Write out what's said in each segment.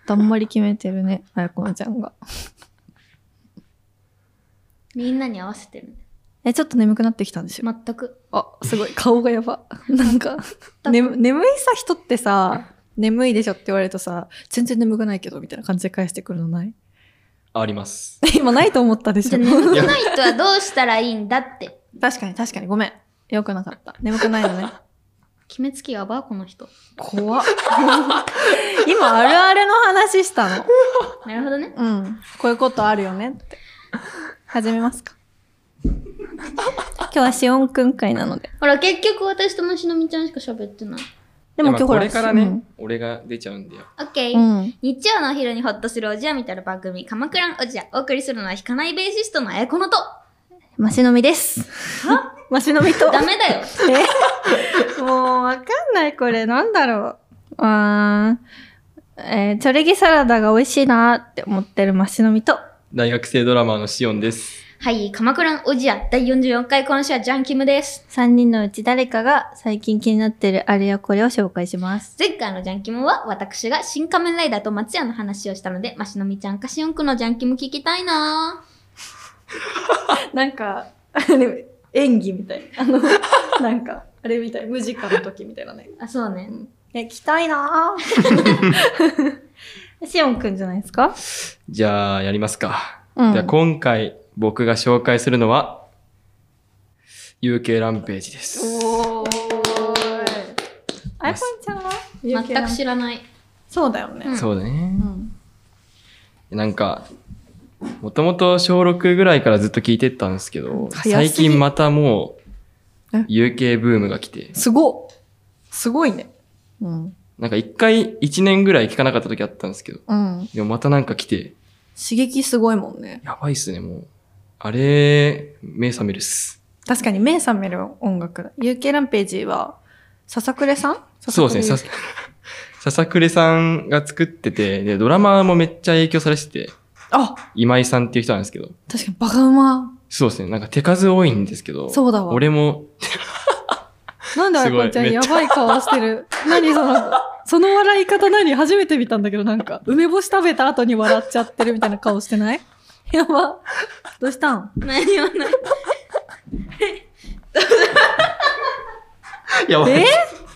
だんまり決めてるね、あやこのちゃんが。 みんなに合わせてるちょっと眠くなってきたんですよ。 全く。 あ、すごい、顔がやば。なんか、眠いさ、人ってさ、眠いでしょって言われるとさ、全然眠くないけど、みたいな感じで返してくるのないあります。 今ないと思ったでしょ。 眠くない人はどうしたらいいんだって。 確かに、ごめん。よくなかった。眠くないのね。 決めつきやば、この人。 怖っ。今、あるあるの話したの。 なるほどね。 うん。こういうことあるよねって。始めますか。今日はしおんくん会なので。 ほら、結局私ともしのみちゃんしか喋ってない。 でも今日ほら。 これからね、俺が出ちゃうんだよ。 オッケー。日曜のお昼にホッとするおじやみたいな番組、鎌倉んおじや。お送りするのは弾かないベーシストのあやこのと。 マシのみです。はマシのみと。 ダメだよ。 もうわかんない、これ。なんだろう。チョレギサラダが美味しいなって思ってるマシのみと。 大学生ドラマーのしおんです。 はい、鎌倉んおじや第44回今週はジャンキムです。 3人のうち誰かが最近気になってるあれやこれを紹介します。 前回のジャンキムは私が新仮面ライダーと松屋の話をしたので、マシのみちゃんかしおんくのジャンキム聞きたいなぁ。なんか、演技みたい。なんか、あれみたい。ムジカの時みたいなね。 あ、そうね。 聞きたいなぁ。しおんくんじゃないですか？ じゃあ、やりますか。では今回僕が紹介するのは UK ランページです。 おー。あやこんちゃんは全く知らない。 そうだよね。 そうだね。なんか、もともと小6ぐらいからずっと聞いてたんですけど、最近またもう UK ブームが来て。 すごいね。 なんか一回1年ぐらい聞かなかった時あったんですけど、でもまたなんか来て。 刺激すごいもんね。 やばいっすね、もう。あれ、目覚めるっす。 確かに目覚める音楽だ。UK ランページは、笹暮さん？ そうですね。笹暮さんが作ってて、で、ドラマもめっちゃ影響されてて、今井さんっていう人なんですけど。 確かにバカうま。 そうですね。なんか手数多いんですけど。 そうだわ。 俺も。 なんであやこんちゃんやばい顔してる。何その笑い方初めて見たんだけど、なんか、梅干し食べた後に笑っちゃってるみたいな顔してない？やば。どうしたん？ 何もない。 やばい。 続け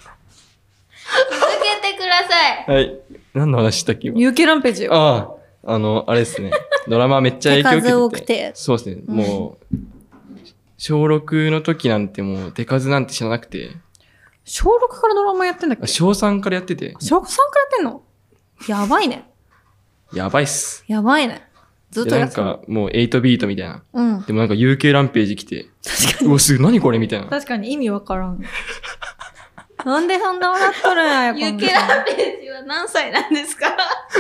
てください。 はい。何の話したっけ今。 UK ランページよ。 あれですね。ドラマめっちゃ影響受けてて。 手数多くて。 そうですね。もう、小6の時なんてもう手数なんて知らなくて。 小6からドラマやってんだっけ？ 小3からやってて。 小3からやってんの？やばいね。 やばいっす。 やばいね。ずっとやってた。 なんかもう8ビートみたいな。 うん。 でもなんか UK ランページ来て。 確かに。 うわ、何これみたいな。 確かに意味わからん。なんでそんな笑っとるんや、 UK ランページは何歳なんですか？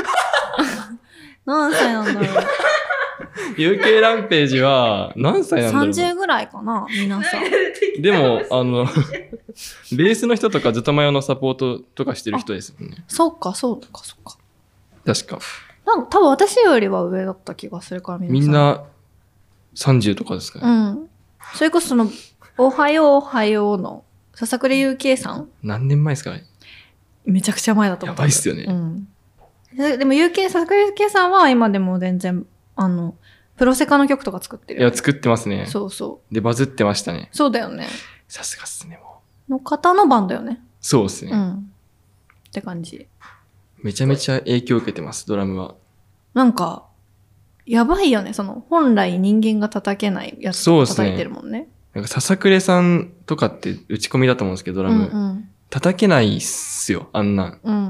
何歳なんだろう。 UK ランページは何歳なんだろう。 30ぐらいかな、皆さん。 でも、ベースの人とかずっと前のサポートとかしてる人ですもんね。 そうか。 確か。 多分私よりは上だった気がするから、 みんな30とかですかね。 それこそおはようおはようの笹暮 UK さん？ 何年前ですかね。 めちゃくちゃ前だと思う。 やばいっすよね。 でも笹暮 UK さんは今でも全然、プロセカの曲とか作ってるよ、 いや、作ってますね。 そうそう。 で、バズってましたね。 そうだよね。 さすがっすね、もう。の方のバンドよね。 そうですね。 って感じ。 めちゃめちゃ影響を受けてます、ドラムは。 なんか、やばいよね。本来人間が叩けないやつを叩いてるもんね。 なんか、笹暮さんとかって打ち込みだと思うんですけど、ドラム。叩けないっすよ、あんなん。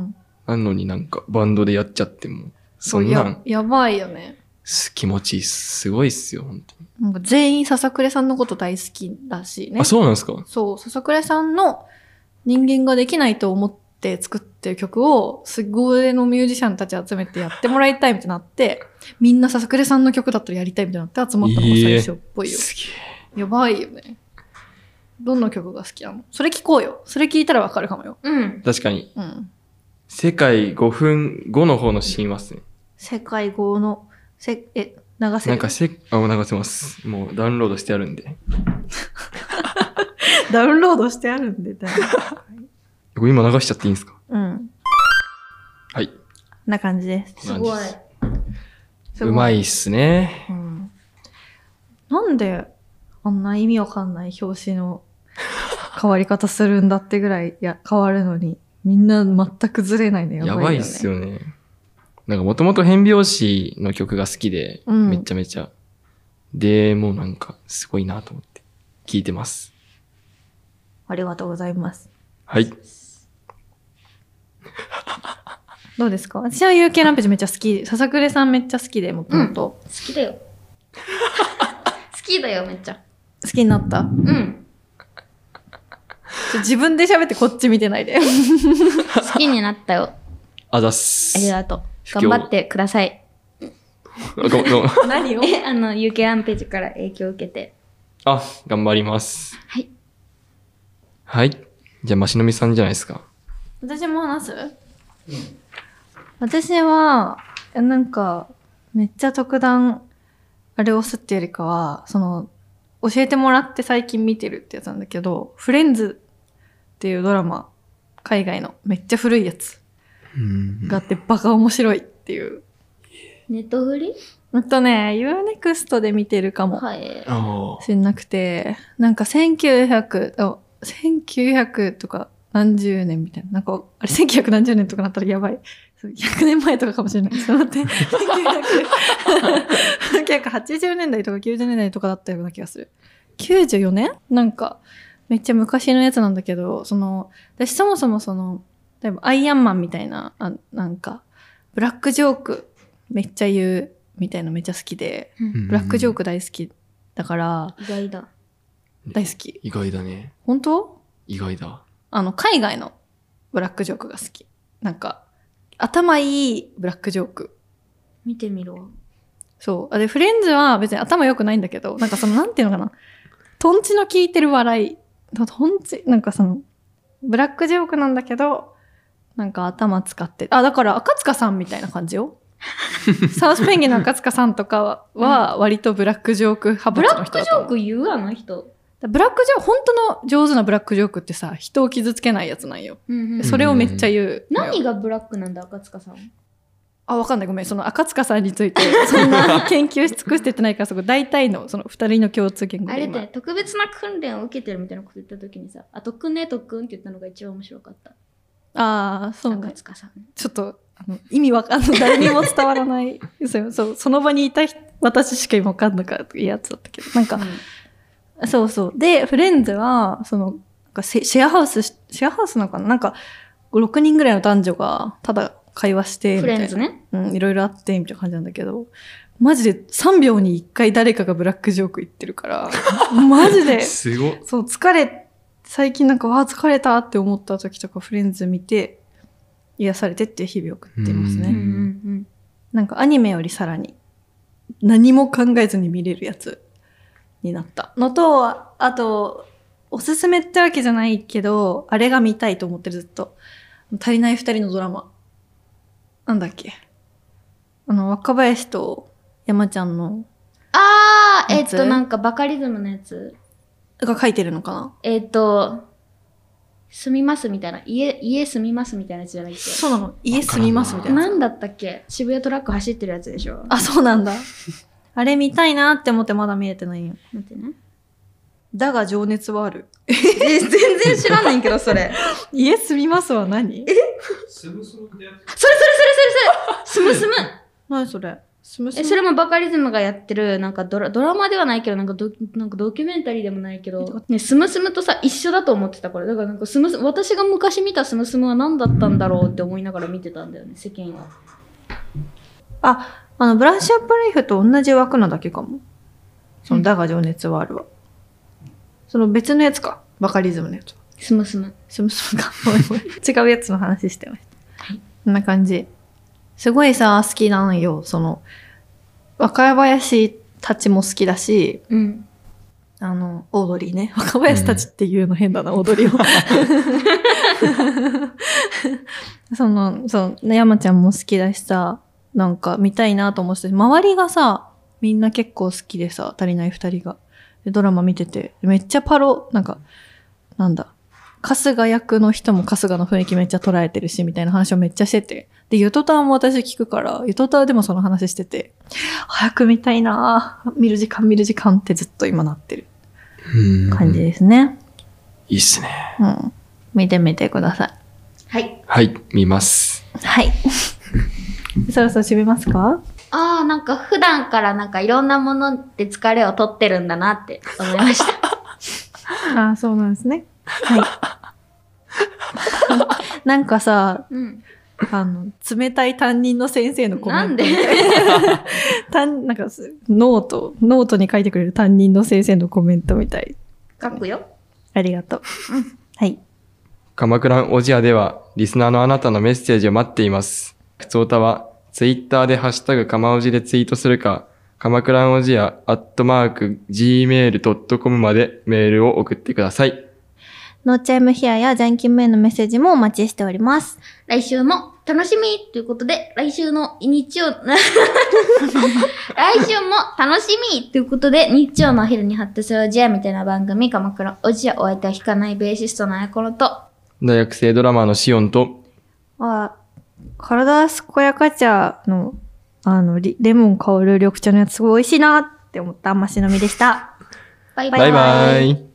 なのになんか、バンドでやっちゃっても。そんなん。 やばいよね。 気持ちいいっす。すごいっすよ、本当に。 なんか全員笹暮さんのこと大好きだしね。 あ、そうなんですか？ そう、笹暮さんの人間ができないと思って作ってる曲を、すごいのミュージシャンたち集めてやってもらいたいみたいになって、みんな笹暮さんの曲だったらやりたいみたいになって集まったのが最初っぽいよ。 すげえ。やばいよね。どんな曲が好きなの？それ聞こうよ。それ聞いたらわかるかもよ。 確かに。世界5分後の方の神話っすね。 世界5の、流せる？ なんか流せます。もうダウンロードしてあるんで。 ダウンロードしてあるんで、 今流しちゃっていいんですか？ はい。 な感じです。 すごい。 うまいっすね。 うん。なんで、あんな意味わかんない表紙の変わり方するんだってぐらい、変わるのに、みんな全くずれないのやばいよね。 やばいっすよね。なんかもともと変拍子の曲が好きで、めちゃめちゃ。で、もうなんか、すごいなと思って聞いてます。 ありがとうございます。 はい。 どうですか？私は UK ランページめっちゃ好き。ささくれさんめっちゃ好きで、もともと。 好きだよ。好きだよ、めっちゃ。 好きになった？ うん。 自分で喋ってこっち見てないで。 好きになったよ。 あざっす。 ありがとう。頑張ってください。 何を UK ランページから影響を受けて。 あ、頑張ります。 はい。 はい。じゃあ、ましのみさんじゃないですか。 私も話す？私は、なんか、めっちゃ特段、あれを押すっていうよりかは、教えてもらって最近見てるってやつなんだけど、フレンズっていうドラマ、海外のめっちゃ古いやつがあってバカ面白いっていう。 ネットフリ UNEXT で見てるかも。 はい。 しんなくて、なんか1900とか何十年みたいな。なんか、あれ1900何十年とかなったらやばい。100年前とかかもしれない。ちょっと待って。1980年代とか90年代とかだったような気がする。94年？なんか、めっちゃ昔のやつなんだけど、私そもそも例えばアイアンマンみたいな、なんか、ブラックジョークめっちゃ言うみたいなめっちゃ好きで、ブラックジョーク大好きだから、 意外だ。 大好き。 意外だね。 本当？ 意外だ。 海外のブラックジョークが好き。なんか、頭いいブラックジョーク。 見てみろ。 そう。で、フレンズは別に頭良くないんだけど、なんかなんていうのかな。トンチの効いてる笑い。トンチ、なんかブラックジョークなんだけど、なんか頭使って。だから赤塚さんみたいな感じよ。サウスペンギンの赤塚さんとかは、割とブラックジョーク派閥の人だと思う。 ブラックジョーク言うあの人。 ブラックジョーク、本当の上手なブラックジョークってさ、人を傷つけないやつなんよ。それをめっちゃ言う。 何がブラックなんだ、赤塚さん。 わかんない。ごめん。赤塚さんについて、そんな研究し尽くしてってないから、大体の、二人の共通言語で。 あれって特別な訓練を受けてるみたいなこと言った時にさ、特訓ね、特訓って言ったのが一番面白かった。 そうね。 赤塚さん。ちょっと、意味わかんない。誰にも伝わらない。その場にいた私しか今わかんなかったやつだったけど。なんか、そうそう。で、フレンズは、シェアハウスなのかな？なんか、6人ぐらいの男女が、ただ会話して、 フレンズね。 いろいろあって、みたいな感じなんだけど、マジで3秒に1回誰かがブラックジョーク言ってるから、マジで、 すごい。 そう、最近なんか、疲れたって思った時とか、フレンズ見て、癒されてっていう日々を送っていますね。なんかアニメよりさらに、何も考えずに見れるやつになったのと、あと、おすすめってわけじゃないけど、あれが見たいと思ってるずっと。足りない二人のドラマ。なんだっけ。若林と山ちゃんの。 なんかバカリズムのやつ。 が書いてるのかな？ 住みますみたいな。家住みますみたいなやつじゃないっけ？ そうなの。家住みますみたいな。 なんだったっけ？渋谷トラック走ってるやつでしょ？ そうなんだ。あれ見たいなって思ってまだ見れてないよ。 待ってね。 だが情熱はある。 全然知らないけど、それ。 家住みますは何？ スムスムってやつ？ それスムスム。 何それ？ それもバカリズムがやってる、なんかドラマではないけど、なんかドキュメンタリーでもないけど、ね、スムスムとさ、一緒だと思ってたから、だからなんか私が昔見たスムスムは何だったんだろうって思いながら見てたんだよね、世間は。 ブラッシュアップライフと同じ枠なだけかも。だが情熱はあるわ。別のやつか。バカリズムのやつ。 スムスムか。違うやつの話してました。はい。こんな感じ。すごいさ、好きなのよ。若林たちも好きだし、 うん。 オードリーね。若林たちっていうの変だな、オードリーを。山ちゃんも好きだしさ、なんか見たいなと思って、周りがさ、みんな結構好きでさ、足りない二人が。ドラマ見てて、めっちゃなんだ、 春日役の人も春日の雰囲気めっちゃ捉えてるし、みたいな話をめっちゃしてて。で、ゆとたわも私聞くから、ゆとたわでもその話してて、早く見たいなぁ。見る時間ってずっと今なってる感じですね。 いいっすね。 うん。見てみてください。 はい。 はい、見ます。 はい。そろそろ締めますか？ なんか普段からなんかいろんなもので疲れを取ってるんだなって思いました。 そうなんですね。はい。なんかさ、冷たい担任の先生のコメント。なんでなんかノートに書いてくれる担任の先生のコメントみたい。 書くよ。 ありがとう。はい。 鎌倉おじやでは、リスナーのあなたのメッセージを待っています。ふつおたは、ツイッターでハッシュタグかまおじでツイートするか、鎌倉おじや@gmail.com までメールを送ってください。 ノーチャイムヒアやジャンキンムへのメッセージもお待ちしております。 来週も楽しみということで、来週も楽しみということで、日曜のお昼に発達するおじやみたいな番組、鎌倉おじや、お相手は弾かないベーシストのあやころと、 大学生ドラマーのシオンと、 体健やか茶の、レモン香る緑茶のやつすごい美味しいなって思ったマシのみでした。 バイバイバイ。